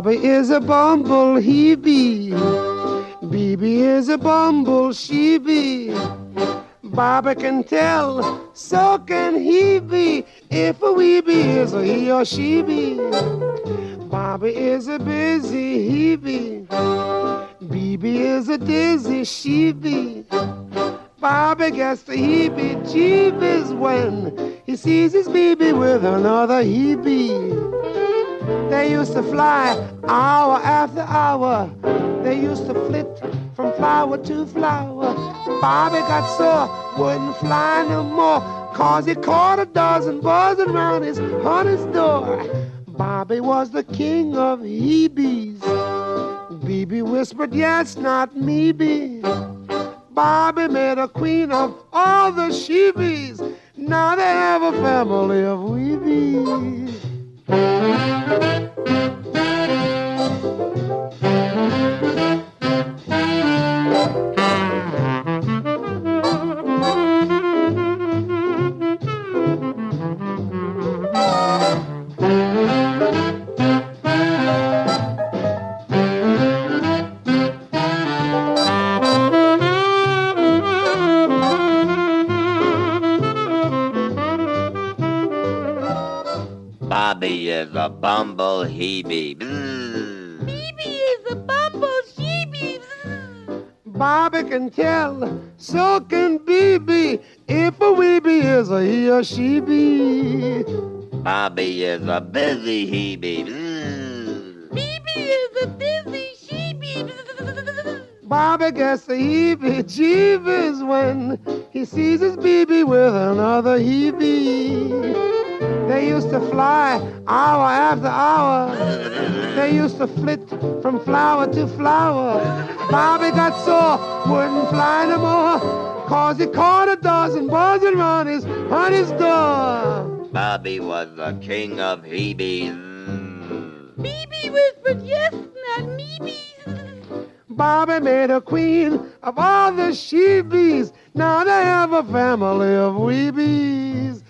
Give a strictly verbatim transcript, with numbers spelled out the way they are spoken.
Bobby is a bumble, he be. Bebe is a bumble, she be. Bobby can tell, so can he be, if a weeby is a he or she be. Bobby is a busy, he be. Bebe is a dizzy, she be. Bobby gets the heebie-jeebies when he sees his baby with another he be. They used to fly hour after hour. They used to flit from flower to flower. Bobby got sore, wouldn't fly no more, cause he caught a dozen buzzing round his honey's door. Bobby was the king of Hebees. Bebe whispered, yes, not me be. Bobby made a queen of all the sheebies. Now they have a family of weebies. Bobby is a bumble hebe. Bebe is a bumble sheeby. Bobby can tell, so can Bebe, if a weeby is a he or she be. Bobby is a busy hebe. Bebe is a busy sheeby. Bobby gets the heebie-jeebies when he sees his Bebe with another Hebe. They used to fly hour after hour. They used to flit from flower to flower. Bobby got sore, wouldn't fly no more, cause he caught a dozen buzzing round his honey's door. Bobby was the king of Hebes. Bebe whispered, yes, not me be. Bobby made a queen of all the sheebies. Now they have a family of weebies.